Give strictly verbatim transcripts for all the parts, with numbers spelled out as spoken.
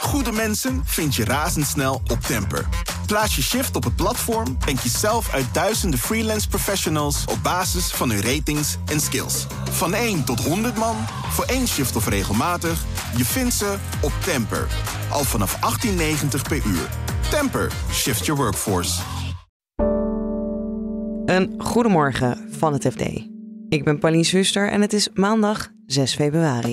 Goede mensen vind je razendsnel op Temper. Plaats je shift op het platform en kies zelf uit duizenden freelance professionals op basis van hun ratings en skills. Van één tot honderd man, voor één shift of regelmatig, je vindt ze op Temper. Al vanaf achttien negentig per uur. Temper, shift your workforce. Een goedemorgen van het F D. Ik ben Pauline Zuster en het is maandag zes februari.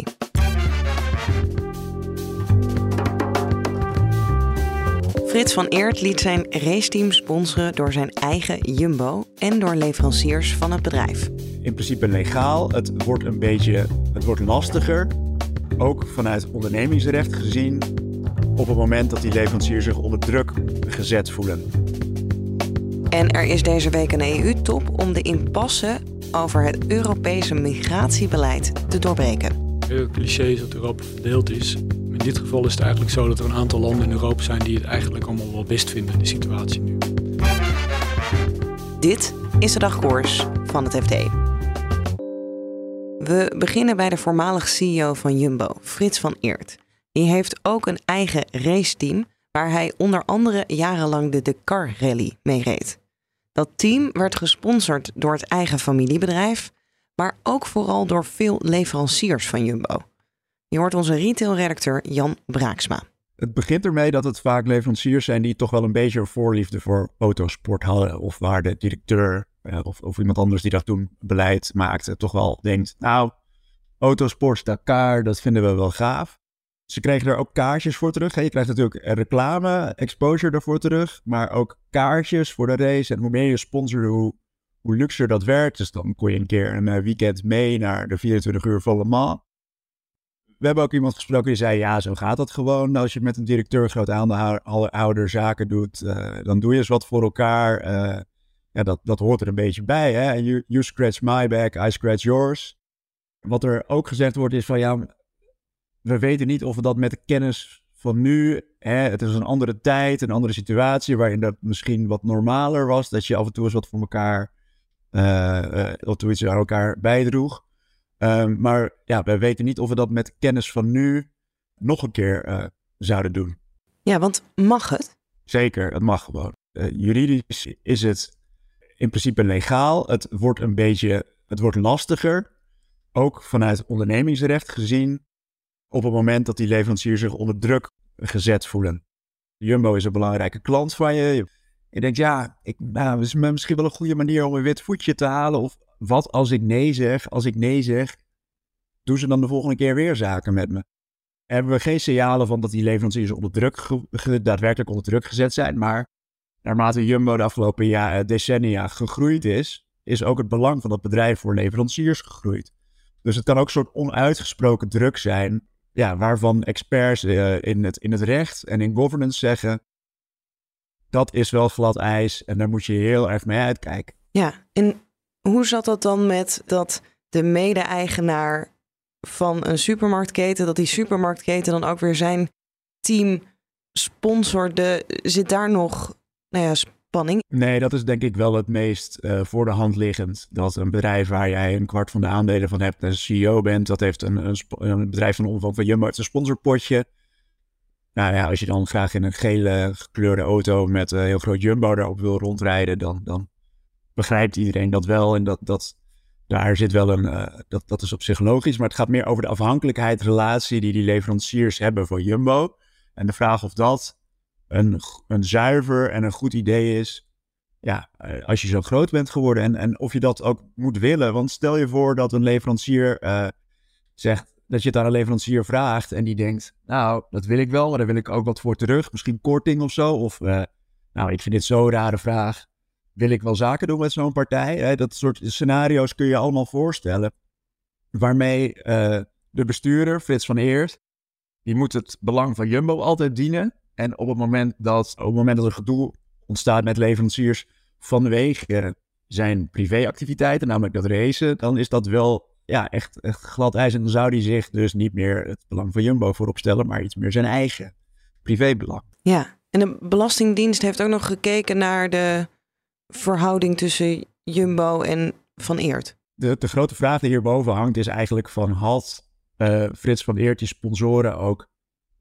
Frits van Eert liet zijn raceteam sponsoren door zijn eigen Jumbo en door leveranciers van het bedrijf. In principe legaal. Het wordt een beetje het wordt lastiger. Ook vanuit ondernemingsrecht gezien. Op het moment dat die leveranciers zich onder druk gezet voelen. En er is deze week een E U-top om de impasse over het Europese migratiebeleid te doorbreken. Heel cliché is dat Europa verdeeld is. In dit geval is het eigenlijk zo dat er een aantal landen in Europa zijn die het eigenlijk allemaal wel best vinden, de situatie nu. Dit is de dagkoers van het F D. We beginnen bij de voormalig C E O van Jumbo, Frits van Eert. Die heeft ook een eigen raceteam waar hij onder andere jarenlang de Dakar Rally mee reed. Dat team werd gesponsord door het eigen familiebedrijf, maar ook vooral door veel leveranciers van Jumbo. Je hoort onze retailredacteur Jan Braaksma. Het begint ermee dat het vaak leveranciers zijn die toch wel een beetje een voorliefde voor autosport hadden. Of waar de directeur uh, of, of iemand anders die dat toen beleid maakte toch wel denkt, nou, autosport, Dakar, dat vinden we wel gaaf. Ze kregen er ook kaartjes voor terug. Hè. Je krijgt natuurlijk reclame, exposure daarvoor terug, maar ook kaartjes voor de race. En hoe meer je sponsorde, hoe, hoe luxer dat werd. Dus dan kon je een keer een weekend mee naar de vierentwintig uur van Le Mans. We hebben ook iemand gesproken die zei, ja, zo gaat dat gewoon. Als je met een directeur, groot aandeelhouder zaken doet, uh, dan doe je eens wat voor elkaar. Uh, ja, dat, dat hoort er een beetje bij. Hè? You, you scratch my back, I scratch yours. Wat er ook gezegd wordt is van, ja, we weten niet of we dat met de kennis van nu, hè, het is een andere tijd, een andere situatie, waarin dat misschien wat normaler was, dat je af en toe eens wat voor elkaar, uh, uh, of iets aan elkaar bijdroeg. Um, maar ja, we weten niet of we dat met de kennis van nu nog een keer uh, zouden doen. Ja, want mag het? Zeker, het mag gewoon. Uh, juridisch is het in principe legaal. Het wordt een beetje, het wordt lastiger. Ook vanuit ondernemingsrecht gezien. Op het moment dat die leveranciers zich onder druk gezet voelen. Jumbo is een belangrijke klant van je. Je denkt, ja, ik, nou, het is misschien wel een goede manier om een wit voetje te halen. Of wat als ik nee zeg? Als ik nee zeg, doen ze dan de volgende keer weer zaken met me? Hebben we geen signalen van dat die leveranciers onder druk ge- ge- daadwerkelijk onder druk gezet zijn. Maar naarmate Jumbo de afgelopen jaar, decennia gegroeid is, is ook het belang van dat bedrijf voor leveranciers gegroeid. Dus het kan ook een soort onuitgesproken druk zijn, ja, waarvan experts uh, in, het, in het recht en in governance zeggen, dat is wel glad ijs en daar moet je heel erg mee uitkijken. Ja, en hoe zat dat dan met dat de mede-eigenaar van een supermarktketen, dat die supermarktketen dan ook weer zijn team sponsorde? Zit daar nog, nou ja, spanning? Nee, dat is denk ik wel het meest uh, voor de hand liggend. Dat een bedrijf waar jij een kwart van de aandelen van hebt en C E O bent, dat heeft een, een, sp- een bedrijf van omvang van Jumbo, heeft een sponsorpotje. Nou ja, als je dan graag in een gele gekleurde auto met een heel groot Jumbo erop wil rondrijden, dan, dan begrijpt iedereen dat wel. En dat, dat, daar zit wel een, uh, dat, dat is op zich logisch. Maar het gaat meer over de afhankelijkheidsrelatie die die leveranciers hebben voor Jumbo. En de vraag of dat een, een zuiver en een goed idee is, ja, als je zo groot bent geworden. En, en of je dat ook moet willen. Want stel je voor dat een leverancier uh, zegt, dat je het aan een leverancier vraagt en die denkt, nou, dat wil ik wel, maar daar wil ik ook wat voor terug. Misschien korting of zo. Of, uh, nou, ik vind dit zo'n rare vraag. Wil ik wel zaken doen met zo'n partij? Hè? Dat soort scenario's kun je allemaal voorstellen. Waarmee uh, de bestuurder, Frits van Eert, die moet het belang van Jumbo altijd dienen. En op het moment dat, op het moment dat er gedoe ontstaat met leveranciers vanwege zijn privéactiviteiten, namelijk dat racen, dan is dat wel ja, echt, echt glad ijs. En dan zou hij zich dus niet meer het belang van Jumbo voorop stellen, maar iets meer zijn eigen privébelang. Ja, en de Belastingdienst heeft ook nog gekeken naar de verhouding tussen Jumbo en Van Eert. De, de grote vraag die hierboven hangt is eigenlijk van, had uh, Frits van Eert die sponsoren ook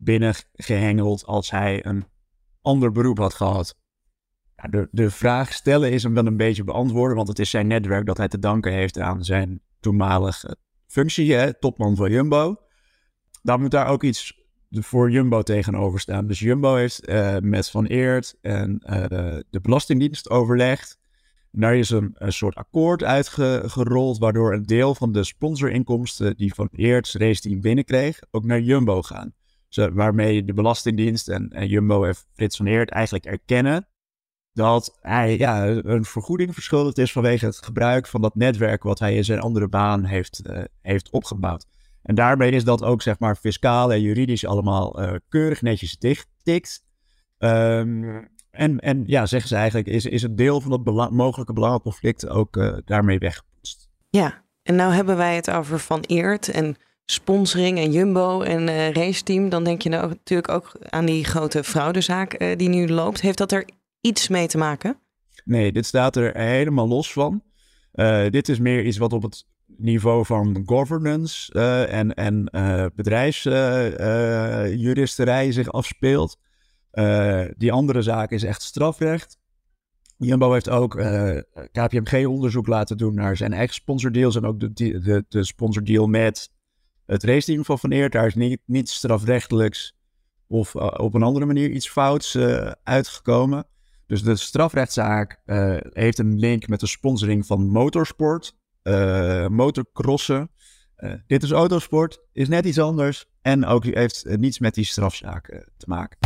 binnengehengeld als hij een ander beroep had gehad. Ja, de, de vraag stellen is hem wel een beetje beantwoorden, want het is zijn netwerk dat hij te danken heeft aan zijn toenmalige functie, hè, topman van Jumbo. Dan moet daar ook iets voor Jumbo tegenover staan. Dus Jumbo heeft uh, met Van Eert en uh, de Belastingdienst overlegd. Daar is een, een soort akkoord uitgerold, waardoor een deel van de sponsorinkomsten die Van Eert's raceteam binnenkreeg, ook naar Jumbo gaan. Dus, waarmee de Belastingdienst en, en Jumbo en Frits van Eert eigenlijk erkennen dat hij ja, een vergoeding verschuldigd is vanwege het gebruik van dat netwerk wat hij in zijn andere baan heeft, uh, heeft opgebouwd. En daarmee is dat ook zeg maar fiscaal en juridisch allemaal uh, keurig netjes dichtgetikt. Um, en, en ja, zeggen ze eigenlijk, is, is een deel van dat bela- mogelijke belangenconflict ook uh, daarmee weggepoetst. Ja, en nou hebben wij het over Van Eert en sponsoring en Jumbo en uh, raceteam. Dan denk je nou natuurlijk ook aan die grote fraudezaak uh, die nu loopt. Heeft dat er iets mee te maken? Nee, dit staat er helemaal los van. Uh, dit is meer iets wat op het niveau van governance uh, en, en uh, bedrijfsjuristerij uh, uh, zich afspeelt. Uh, die andere zaak is echt strafrecht. Jumbo heeft ook uh, K P M G-onderzoek laten doen naar zijn eigen sponsordeals en ook de, de, de sponsordeal met het raceteam van Van Eert. Daar is niet, niet strafrechtelijks of uh, op een andere manier iets fouts uh, uitgekomen. Dus de strafrechtszaak uh, heeft een link met de sponsoring van motorsport, uh, motorcrossen. Uh, dit is autosport, is net iets anders en ook heeft uh, niets met die strafzaak uh, te maken.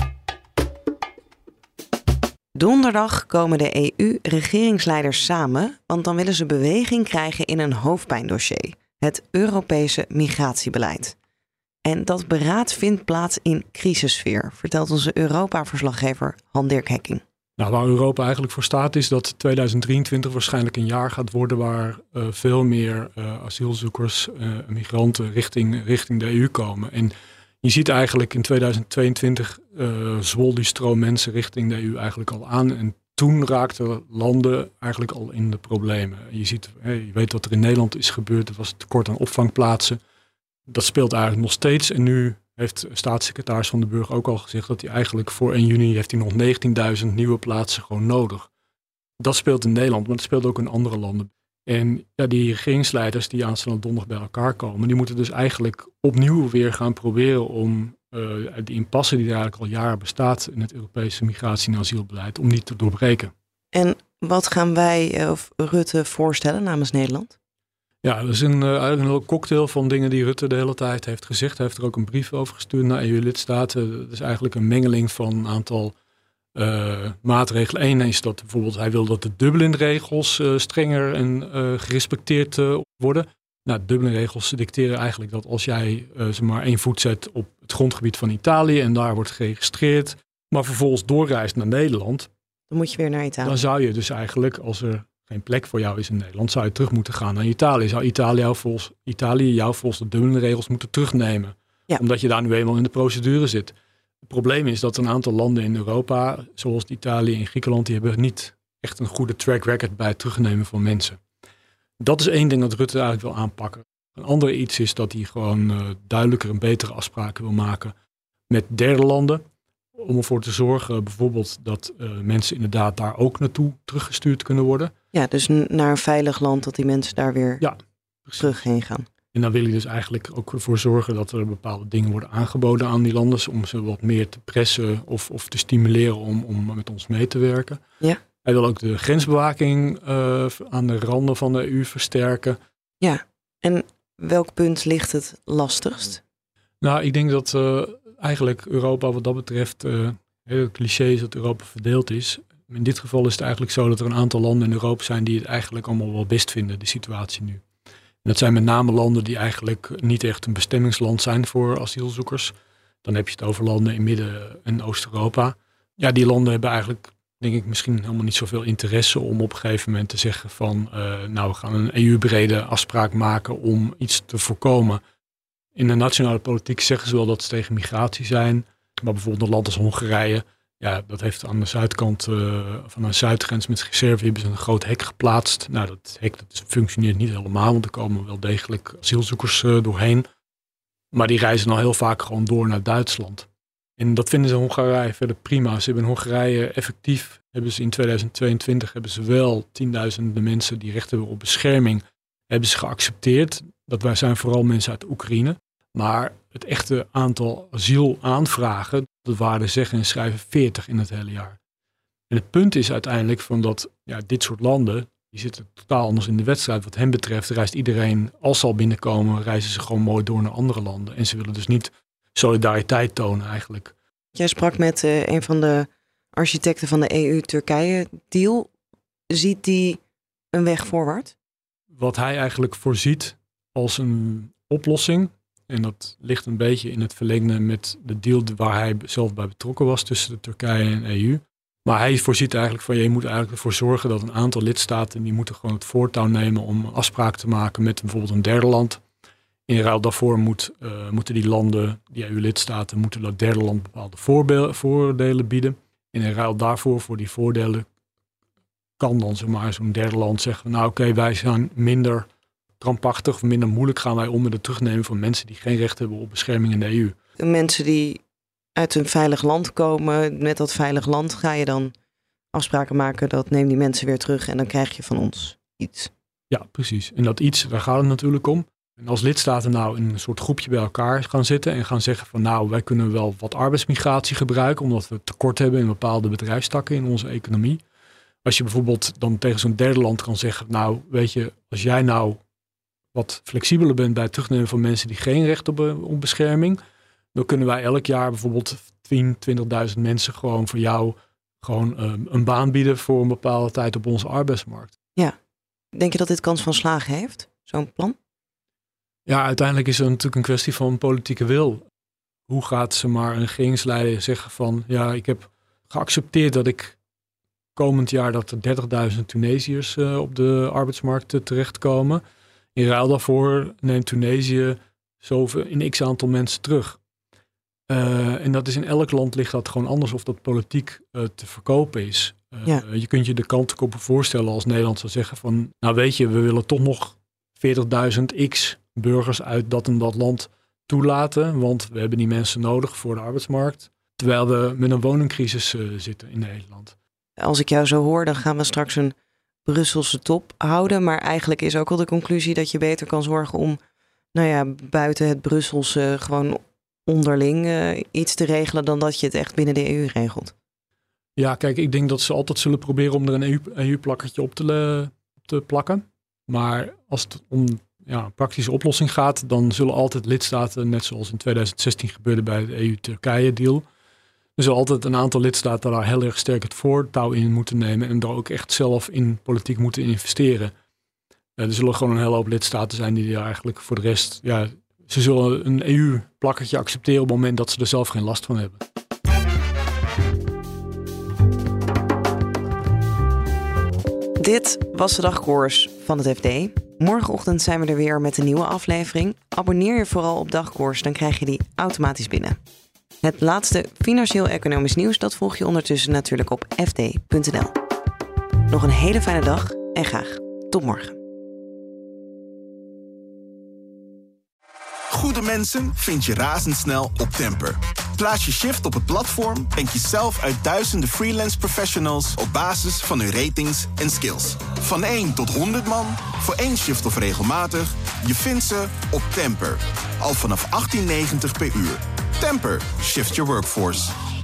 Donderdag komen de E U-regeringsleiders samen, want dan willen ze beweging krijgen in een hoofdpijndossier, het Europese migratiebeleid. En dat beraad vindt plaats in crisissfeer, vertelt onze Europa-verslaggever Han-Dirk Hekking. Nou, waar Europa eigenlijk voor staat is dat tweeduizend drieëntwintig waarschijnlijk een jaar gaat worden waar uh, veel meer uh, asielzoekers, uh, migranten richting, richting de E U komen. En je ziet eigenlijk in tweeduizend tweeëntwintig uh, zwol die stroom mensen richting de E U eigenlijk al aan. En toen raakten landen eigenlijk al in de problemen. Je ziet, hey, je weet wat er in Nederland is gebeurd. Er was tekort aan opvangplaatsen. Dat speelt eigenlijk nog steeds. En nu heeft staatssecretaris Van den Burg ook al gezegd dat hij eigenlijk voor één juni heeft hij nog negentienduizend nieuwe plaatsen gewoon nodig. Dat speelt in Nederland, maar dat speelt ook in andere landen. En ja, die regeringsleiders die aanstaande donderdag bij elkaar komen, die moeten dus eigenlijk opnieuw weer gaan proberen om uh, die impasse die er eigenlijk al jaren bestaat in het Europese migratie- en asielbeleid, om die te doorbreken. En wat gaan wij of Rutte voorstellen namens Nederland? Ja, dat is een, uh, eigenlijk een hele cocktail van dingen die Rutte de hele tijd heeft gezegd. Hij heeft er ook een brief over gestuurd naar E U-lidstaten. Dat is eigenlijk een mengeling van een aantal uh, maatregelen. Eén is dat bijvoorbeeld hij wil dat de Dublin-regels uh, strenger en uh, gerespecteerd uh, worden. Nou, de Dublin-regels dicteren eigenlijk dat als jij uh, zeg maar één voet zet op het grondgebied van Italië en daar wordt geregistreerd, maar vervolgens doorreist naar Nederland, dan moet je weer naar Italië. Dan zou je dus eigenlijk, als er geen plek voor jou is in Nederland, zou je terug moeten gaan naar Italië. Zou Italië jou volgens, Italië jou volgens de Dublin-regels moeten terugnemen. Ja. Omdat je daar nu eenmaal in de procedure zit. Het probleem is dat een aantal landen in Europa, zoals Italië en Griekenland, die hebben niet echt een goede track record bij het terugnemen van mensen. Dat is één ding dat Rutte eigenlijk wil aanpakken. Een ander iets is dat hij gewoon uh, duidelijker en betere afspraken wil maken met derde landen. Om ervoor te zorgen bijvoorbeeld dat uh, mensen inderdaad daar ook naartoe teruggestuurd kunnen worden. Ja, dus naar een veilig land dat die mensen daar weer ja, terug heen gaan. En dan wil je dus eigenlijk ook ervoor zorgen dat er bepaalde dingen worden aangeboden aan die landen. Om ze wat meer te pressen of, of te stimuleren om, om met ons mee te werken. Ja. Hij wil ook de grensbewaking uh, aan de randen van de E U versterken. Ja, en welk punt ligt het lastigst? Nou, ik denk dat uh, eigenlijk Europa wat dat betreft, uh, heel cliché is dat Europa verdeeld is. In dit geval is het eigenlijk zo dat er een aantal landen in Europa zijn die het eigenlijk allemaal wel best vinden, de situatie nu. En dat zijn met name landen die eigenlijk niet echt een bestemmingsland zijn voor asielzoekers. Dan heb je het over landen in Midden- en Oost-Europa. Ja, die landen hebben eigenlijk, denk ik, misschien helemaal niet zoveel interesse om op een gegeven moment te zeggen van, uh, nou, we gaan een E U-brede afspraak maken om iets te voorkomen. In de nationale politiek zeggen ze wel dat ze tegen migratie zijn. Maar bijvoorbeeld een land als Hongarije, ja, dat heeft aan de zuidkant uh, van een zuidgrens met Servië hebben ze een groot hek geplaatst. Nou, dat hek dat functioneert niet helemaal, want er komen wel degelijk asielzoekers uh, doorheen. Maar die reizen al heel vaak gewoon door naar Duitsland. En dat vinden ze in Hongarije verder prima. Ze hebben in Hongarije effectief, hebben ze in tweeduizend tweeëntwintig hebben ze wel tienduizenden mensen die recht hebben op bescherming, hebben ze geaccepteerd. Dat wij zijn vooral mensen uit Oekraïne. Maar het echte aantal asielaanvragen, dat waren zeggen en schrijven veertig in het hele jaar. En het punt is uiteindelijk van dat ja, dit soort landen, die zitten totaal anders in de wedstrijd. Wat hen betreft reist iedereen, als ze al binnenkomen, reizen ze gewoon mooi door naar andere landen. En ze willen dus niet solidariteit tonen eigenlijk. Jij sprak met uh, een van de architecten van de E U-Turkije-deal. Ziet die een weg voorwaarts? Wat hij eigenlijk voorziet als een oplossing, en dat ligt een beetje in het verlengde met de deal waar hij zelf bij betrokken was tussen de Turkije en E U. Maar hij voorziet eigenlijk van, je moet eigenlijk ervoor zorgen dat een aantal lidstaten, die moeten gewoon het voortouw nemen om afspraken te maken met bijvoorbeeld een derde land. In ruil daarvoor moet, uh, moeten die landen, die E U-lidstaten, moeten dat derde land bepaalde voorbe- voordelen bieden. En in ruil daarvoor, voor die voordelen, kan dan zeg maar zo'n derde land zeggen, nou oké, okay, wij zijn minder krampachtig of minder moeilijk gaan wij om met het terugnemen van mensen die geen recht hebben op bescherming in de E U. Mensen die uit een veilig land komen, met dat veilig land ga je dan afspraken maken, dat neem die mensen weer terug en dan krijg je van ons iets. Ja, precies. En dat iets, daar gaat het natuurlijk om. En als lidstaten nou in een soort groepje bij elkaar gaan zitten en gaan zeggen van nou, wij kunnen wel wat arbeidsmigratie gebruiken, omdat we tekort hebben in bepaalde bedrijfstakken in onze economie. Als je bijvoorbeeld dan tegen zo'n derde land kan zeggen, nou weet je, als jij nou wat flexibeler bent bij het terugnemen van mensen die geen recht hebben op bescherming, dan kunnen wij elk jaar bijvoorbeeld tien, twintigduizend mensen gewoon voor jou gewoon um, een baan bieden voor een bepaalde tijd op onze arbeidsmarkt. Ja. Denk je dat dit kans van slagen heeft, zo'n plan? Ja, uiteindelijk is het natuurlijk een kwestie van politieke wil. Hoe gaat ze maar een regeringsleider zeggen van, ja, ik heb geaccepteerd dat ik komend jaar dat er dertigduizend Tunesiërs uh, op de arbeidsmarkt uh, terechtkomen. In ruil daarvoor neemt Tunesië zoveel in x aantal mensen terug. Uh, en dat is in elk land ligt dat gewoon anders of dat politiek uh, te verkopen is. Uh, ja. Je kunt je de kantenkoppen voorstellen als Nederland zou zeggen van, nou weet je, we willen toch nog veertigduizend x burgers uit dat en dat land toelaten, want we hebben die mensen nodig voor de arbeidsmarkt, terwijl we met een woningcrisis uh, zitten in Nederland. Als ik jou zo hoor, dan gaan we straks een Brusselse top houden, maar eigenlijk is ook al de conclusie dat je beter kan zorgen om, nou ja, buiten het Brusselse gewoon onderling uh, iets te regelen dan dat je het echt binnen de E U regelt. Ja, kijk, ik denk dat ze altijd zullen proberen om er een E U-plakkertje op te, le- te plakken. Maar als het om ja, een praktische oplossing gaat, dan zullen altijd lidstaten, net zoals in tweeduizend zestien gebeurde bij de E U-Turkije-deal, er zullen altijd een aantal lidstaten daar heel erg sterk het voortouw in moeten nemen en daar ook echt zelf in politiek moeten investeren. Uh, er zullen gewoon een hele hoop lidstaten zijn die er eigenlijk voor de rest, ja, ze zullen een E U-plakkertje accepteren op het moment dat ze er zelf geen last van hebben. Dit was de dagkoers van het F D. Morgenochtend zijn we er weer met een nieuwe aflevering. Abonneer je vooral op Dagkoers, dan krijg je die automatisch binnen. Het laatste financieel-economisch nieuws, dat volg je ondertussen natuurlijk op f d punt n l. Nog een hele fijne dag en graag tot morgen. Goede mensen vind je razendsnel op Temper. Plaats je shift op het platform en kies zelf uit duizenden freelance professionals op basis van hun ratings en skills. Van één tot honderd man, voor één shift of regelmatig, je vindt ze op Temper. Al vanaf achttien negentig per uur. Temper, shift your workforce.